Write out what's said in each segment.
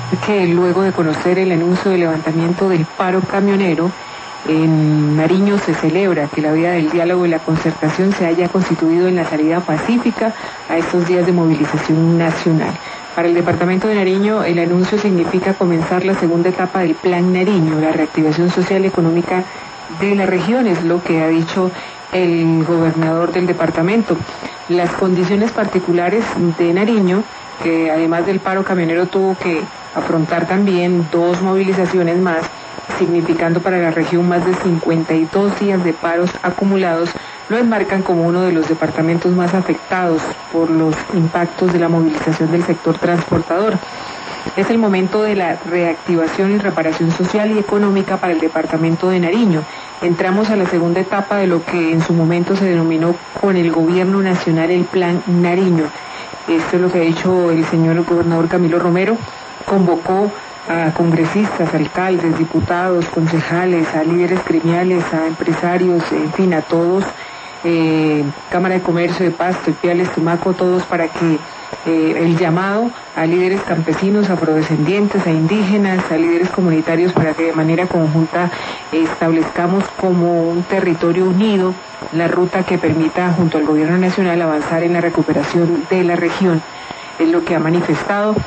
que luego de conocer el anuncio de levantamiento del paro camionero, en Nariño se celebra que la vía del diálogo y la concertación se haya constituido en la salida pacífica a estos días de movilización nacional. Para el departamento de Nariño, el anuncio significa comenzar la segunda etapa del Plan Nariño, la reactivación social y económica de la región, es lo que ha dicho el gobernador del departamento. Las condiciones particulares de Nariño, que además del paro camionero tuvo que afrontar también 2 movilizaciones más, significando para la región más de 52 días de paros acumulados, lo enmarcan como uno de los departamentos más afectados por los impactos de la movilización del sector transportador. Es el momento de la reactivación y reparación social y económica para el departamento de Nariño. Entramos a la segunda etapa de lo que en su momento se denominó con el gobierno nacional el Plan Nariño. Esto es lo que ha dicho el señor gobernador Camilo Romero. Convocó a congresistas, alcaldes, diputados, concejales, a líderes gremiales, a empresarios, en fin, a todos, Cámara de Comercio de Pasto, Ipiales, Tumaco, todos para que el llamado a líderes campesinos, afrodescendientes, a indígenas, a líderes comunitarios para que de manera conjunta establezcamos como un territorio unido la ruta que permita junto al gobierno nacional avanzar en la recuperación de la región, es lo que ha manifestado.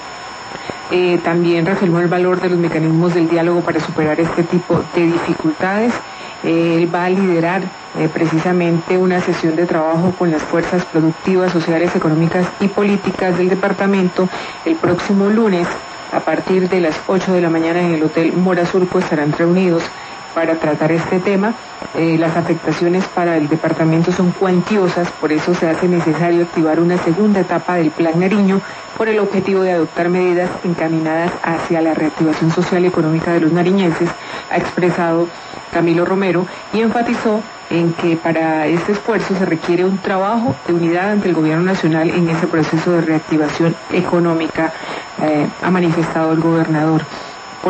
También reafirmó el valor de los mecanismos del diálogo para superar este tipo de dificultades. Él va a liderar precisamente una sesión de trabajo con las fuerzas productivas, sociales, económicas y políticas del departamento el próximo lunes a partir de las 8 de la mañana en el Hotel Mora Surco. Estarán reunidos para tratar este tema. Las afectaciones para el departamento son cuantiosas, por eso se hace necesario activar una segunda etapa del Plan Nariño por el objetivo de adoptar medidas encaminadas hacia la reactivación social y económica de los nariñenses, ha expresado Camilo Romero, y enfatizó en que para este esfuerzo se requiere un trabajo de unidad ante el gobierno nacional en ese proceso de reactivación económica, ha manifestado el gobernador.